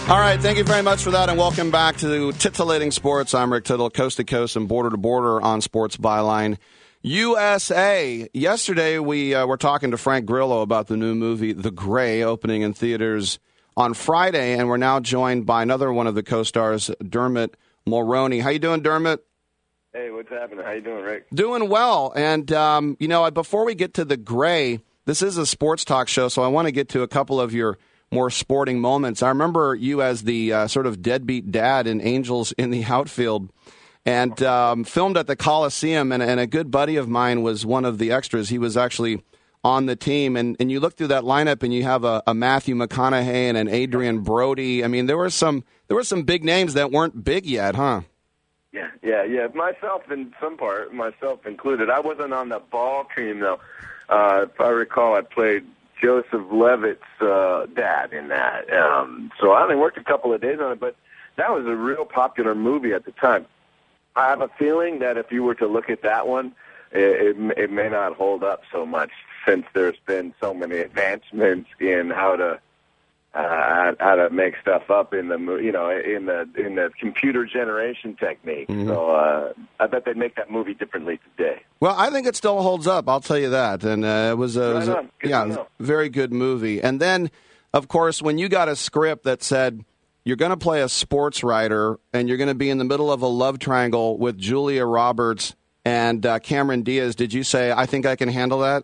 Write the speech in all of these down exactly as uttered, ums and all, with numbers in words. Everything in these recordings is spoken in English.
All right, thank you very much for that, and welcome back to Titillating Sports. I'm Rick Tittle, coast to coast and border to border on Sports Byline U S A. Yesterday, we uh, were talking to Frank Grillo about the new movie The Grey, opening in theaters on Friday, and we're now joined by another one of the co-stars, Dermot Mulroney. How you doing, Dermot? Hey, what's happening? How you doing, Rick? Doing well, and um, you know, before we get to The Grey, this is a sports talk show, so I want to get to a couple of your more sporting moments. I remember you as the uh, sort of deadbeat dad in Angels in the Outfield, and um, filmed at the Coliseum, and, and a good buddy of mine was one of the extras. He was actually on the team, and, and you look through that lineup, and you have a, a Matthew McConaughey and an Adrian Brody. I mean, there were some there were some big names that weren't big yet, huh? Yeah, yeah, yeah. Myself in some part, myself included. I wasn't on the ball team, though. Uh, if I recall, I played Joseph Levitt's uh, dad in that. Um, so I only worked a couple of days on it, but that was a real popular movie at the time. I have a feeling that if you were to look at that one, it, it, it may not hold up so much since there's been so many advancements in how to uh, how to make stuff up in the you know in the in the computer generation technique. Mm-hmm. So uh, I bet they'd make that movie differently today. Well, I think it still holds up. I'll tell you that, and uh, it was a, it was a yeah, it was a very good movie. And then, of course, when you got a script that said you're going to play a sports writer and you're going to be in the middle of a love triangle with Julia Roberts and uh, Cameron Diaz, did you say, "I think I can handle that"?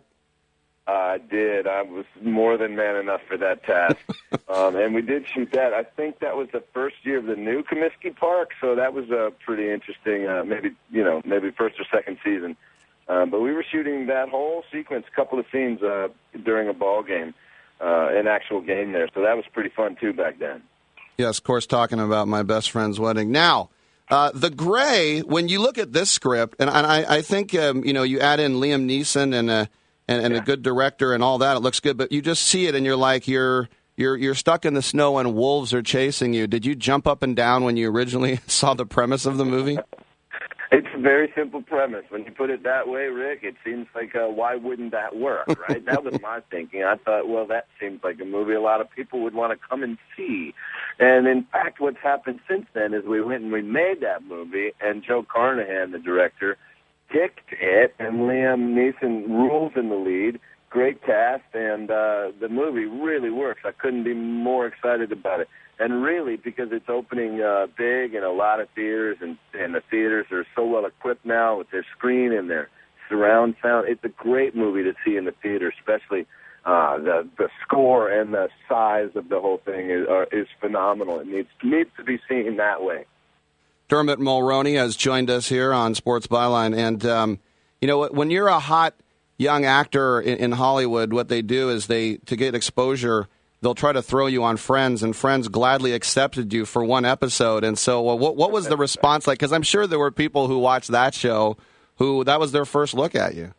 I did. I was more than man enough for that task. um, and we did shoot that. I think that was the first year of the new Comiskey Park, so that was a pretty interesting, uh, maybe, you know, maybe first or second season. Um, but we were shooting that whole sequence, a couple of scenes uh, during a ball game, uh, an actual game there. So that was pretty fun, too, back then. Yes, of course, talking about my best friend's wedding. Now, uh, The Grey, when you look at this script, and, and I, I think, um, you know, you add in Liam Neeson and a And, and yeah. a good director and all that, it looks good. But you just see it, and you're like, you're you're you're stuck in the snow, and wolves are chasing you. Did you jump up and down when you originally saw the premise of the movie? It's a very simple premise. When you put it that way, Rick, it seems like, uh, why wouldn't that work, right? That was my thinking. I thought, well, that seems like a movie a lot of people would want to come and see. And, in fact, what's happened since then is we went and we made that movie, and Joe Carnahan, the director, picked it, and Liam Neeson rules in the lead. Great cast, and uh, the movie really works. I couldn't be more excited about it. And really, because it's opening uh, big in a lot of theaters, and, and the theaters are so well equipped now with their screen and their surround sound, it's a great movie to see in the theater, especially uh, the the score and the size of the whole thing is, uh, is phenomenal. It needs, needs to be seen that way. Dermot Mulroney has joined us here on Sports Byline. And, um, you know, when you're a hot young actor in, in Hollywood, what they do is they, to get exposure, they'll try to throw you on Friends, and Friends gladly accepted you for one episode. And so uh, what, what was the response like? Because I'm sure there were people who watched that show who that was their first look at you.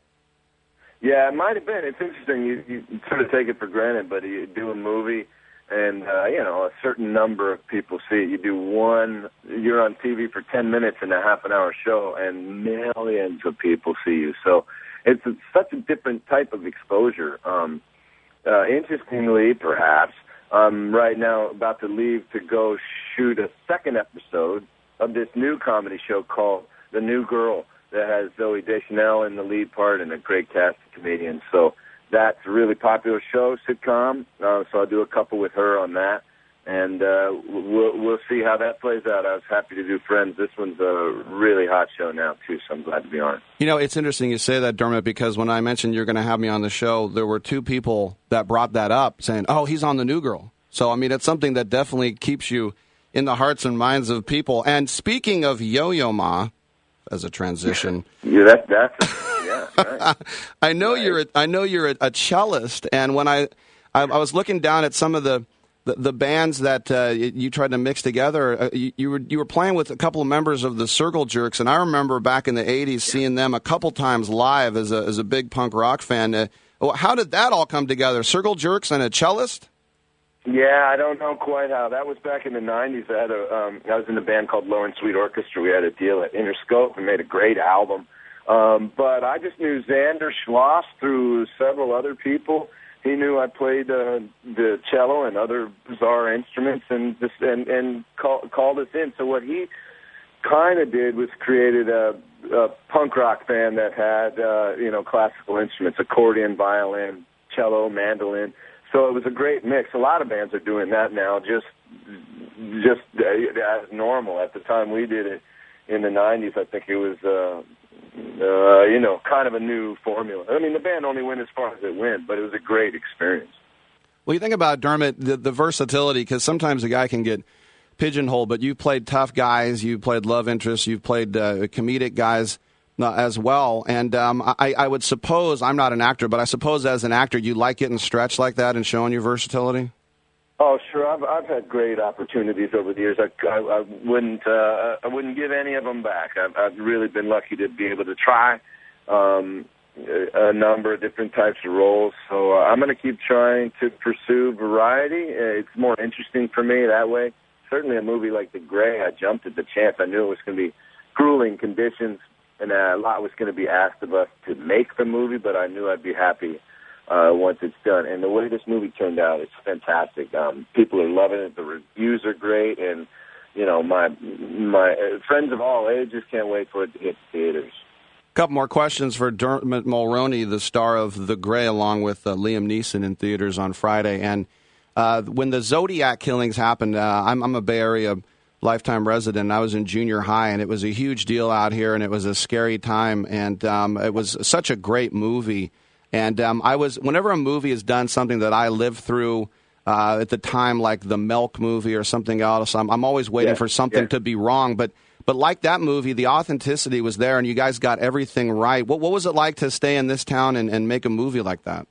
Yeah, it might have been. It's interesting. You, you sort of take it for granted, but you do a movie, and, uh, you know, a certain number of people see it. You do one, you're on T V for ten minutes in a half an hour show, and millions of people see you. So it's a, such a different type of exposure. Um, uh, interestingly, perhaps, I'm right now about to leave to go shoot a second episode of this new comedy show called The New Girl that has Zooey Deschanel in the lead part and a great cast of comedians. So that's a really popular show, sitcom, uh, so I'll do a couple with her on that, and uh, we'll, we'll see how that plays out. I was happy to do Friends. This one's a really hot show now, too, so I'm glad to be on it. You know, it's interesting you say that, Dermot, because when I mentioned you're going to have me on the show, there were two people that brought that up, saying, oh, he's on The New Girl. So, I mean, it's something that definitely keeps you in the hearts and minds of people. And speaking of Yo-Yo Ma, as a transition. yeah, that, that's... Yeah, right. I know right. you're a, I know you're a, a cellist, and when I, I I was looking down at some of the the, the bands that uh, you, you tried to mix together, uh, you, you were you were playing with a couple of members of the Circle Jerks, and I remember back in the eighties seeing them a couple times live as a as a big punk rock fan. Uh, how did that all come together? Circle Jerks and a cellist? Yeah, I don't know quite how. That was back in the nineties. I had a um, I was in a band called Low and Sweet Orchestra. We had a deal at Interscope and made a great album. Um, but I just knew Xander Schloss through several other people. he knew I played uh, the cello and other bizarre instruments, and just and and call, called us in. So what he kind of did was created a, a punk rock band that had uh, you know classical instruments, accordion, violin, cello, mandolin. So it was a great mix. A lot of bands are doing that now, just just uh, as normal. At the time we did it in the nineties, I think it was. Uh, Uh, you know, kind of a new formula. I mean, the band only went as far as it went, but it was a great experience. Well, you think about Dermot, the, the versatility, because sometimes a guy can get pigeonholed, but you played tough guys, you played love interests, you've played uh, comedic guys uh, as well. And um, I, I would suppose, I'm not an actor, but I suppose as an actor, you like getting stretched like that and showing your versatility? Oh, sure. I've I've had great opportunities over the years. I, I, I wouldn't uh, I wouldn't give any of them back. I've, I've really been lucky to be able to try um, a, a number of different types of roles. So uh, I'm going to keep trying to pursue variety. Uh, it's more interesting for me that way. Certainly, a movie like The Gray, I jumped at the chance. I knew it was going to be grueling conditions, and uh, a lot was going to be asked of us to make the movie. But I knew I'd be happy Uh, once it's done. And the way this movie turned out, it's fantastic. Um, people are loving it. The reviews are great. And, you know, my my uh, friends of all ages can't wait for it to hit theaters. A couple more questions for Dermot Mulroney, the star of The Gray, along with uh, Liam Neeson in theaters on Friday. And uh, when the Zodiac killings happened, uh, I'm, I'm a Bay Area lifetime resident. I was in junior high, and it was a huge deal out here, and it was a scary time. And um, it was such a great movie. And um, I was, whenever a movie has done something that I lived through uh, at the time, like the Milk movie or something else, I'm, I'm always waiting yeah, for something yeah. to be wrong. But but like that movie, the authenticity was there, and you guys got everything right. What what was it like to stay in this town and, and make a movie like that?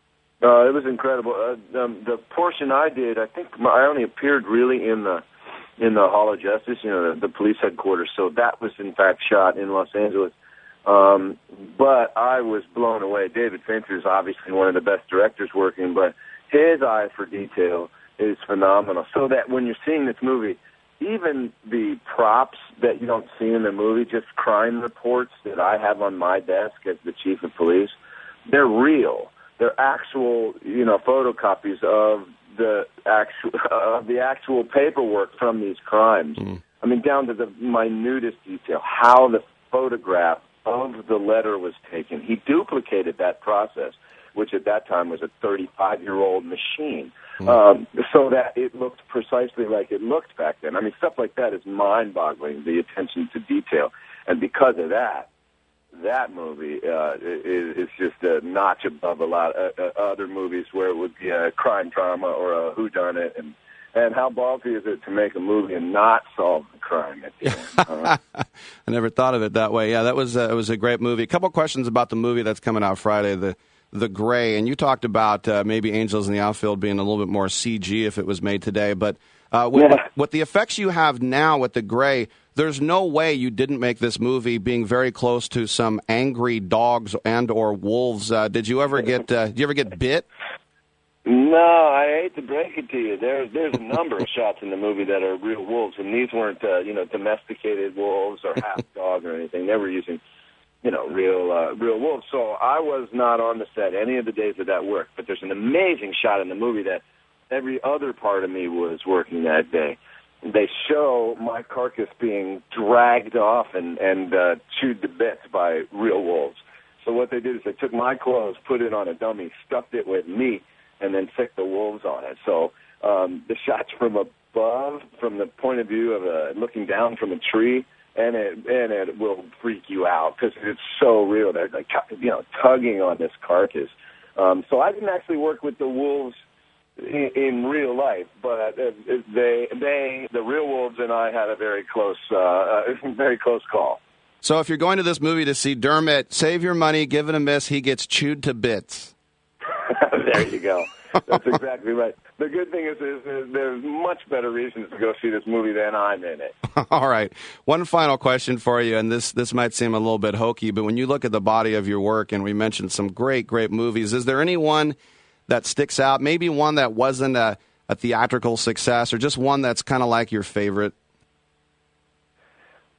Uh, it was incredible. Uh, um, the portion I did, I think my, I only appeared really in the in the Hall of Justice, you know, the, the police headquarters. So that was in fact shot in Los Angeles. Um, but I was blown away. David Fincher is obviously one of the best directors working, but his eye for detail is phenomenal. So that when you're seeing this movie, even the props that you don't see in the movie, just crime reports that I have on my desk as the chief of police, they're real. They're actual, you know, photocopies of the actual of the actual paperwork from these crimes. Mm. I mean, down to the minutest detail, how the photograph of the letter was taken. He duplicated that process, which at that time was a thirty-five-year-old machine, mm. um, so that it looked precisely like it looked back then. I mean, stuff like that is mind-boggling, the attention to detail. And because of that, that movie uh, is, is just a notch above a lot of uh, other movies where it would be a crime drama or a whodunit. And And how ballsy is it to make a movie and not solve the crime at the end? Uh, I never thought of it that way. Yeah, that was uh, it was a great movie. A couple of questions about the movie that's coming out Friday, the The Gray. And you talked about uh, maybe Angels in the Outfield being a little bit more C G if it was made today. But uh, with, yeah. with the effects you have now with The Gray, there's no way you didn't make this movie being very close to some angry dogs and or wolves. Uh, did you ever get uh, did you ever get bit? No, I hate to break it to you. There's there's a number of shots in the movie that are real wolves, and these weren't uh, you know domesticated wolves or half dog or anything. They were using you know real uh, real wolves. So I was not on the set any of the days of that work. But there's an amazing shot in the movie that every other part of me was working that day. They show my carcass being dragged off and and uh, chewed to bits by real wolves. So what they did is they took my clothes, put it on a dummy, stuffed it with meat, and then stick the wolves on it. So um, the shots from above, from the point of view of uh, looking down from a tree, and it and it will freak you out because it's so real. They're like you know tugging on this carcass. Um, so I didn't actually work with the wolves in, in real life, but uh, they they the real wolves and I had a very close uh, very close call. So if you're going to this movie to see Dermot, save your money, give it a miss. He gets chewed to bits. There you go. That's exactly right. The good thing is, is, is there's much better reasons to go see this movie than I'm in it. All right. One final question for you, and this, this might seem a little bit hokey, but when you look at the body of your work, and we mentioned some great, great movies, is there any one that sticks out, maybe one that wasn't a, a theatrical success, or just one that's kind of like your favorite?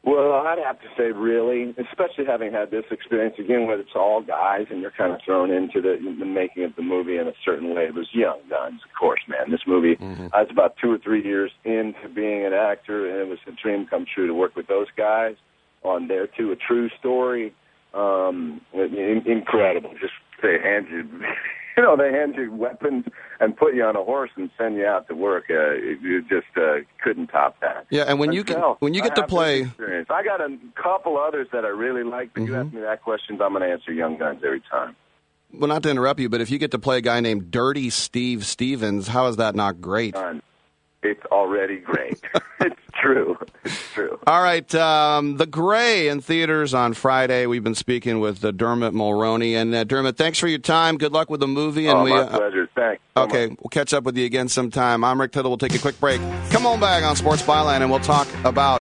Well, I'd have to say really, especially having had this experience again where it's all guys and you're kind of thrown into the, the making of the movie in a certain way. It was Young Guns, of course, man. This movie, mm-hmm. I was about two or three years into being an actor, and it was a dream come true to work with those guys on There Too, a true story. Um, incredible. Just they hand you, you know, they hand you weapons and put you on a horse and send you out to work. Uh, you just uh, couldn't top that. Yeah, and when you get, when you get to play, I got a couple others that I really like. But mm-hmm. you ask me that question, I'm going to answer Young Guns every time. Well, not to interrupt you, but if you get to play a guy named Dirty Steve Stevens, how is that not great? It's already great. It's true. It's true. All right. Um, The Gray in theaters on Friday. We've been speaking with uh, Dermot Mulroney. And, uh, Dermot, thanks for your time. Good luck with the movie. And oh, we, my uh, pleasure. Thanks. So okay. much. We'll catch up with you again sometime. I'm Rick Tittle. We'll take a quick break. Come on back on Sports Byline, and we'll talk about